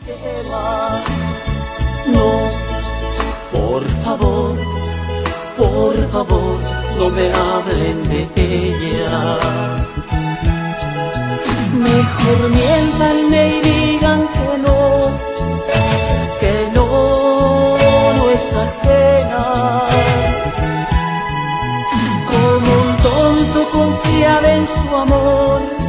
te va. No, por favor, no me hablen de ella. Mejor miéntanme y digan que no es ajena. Como un tonto confiaba en su amor,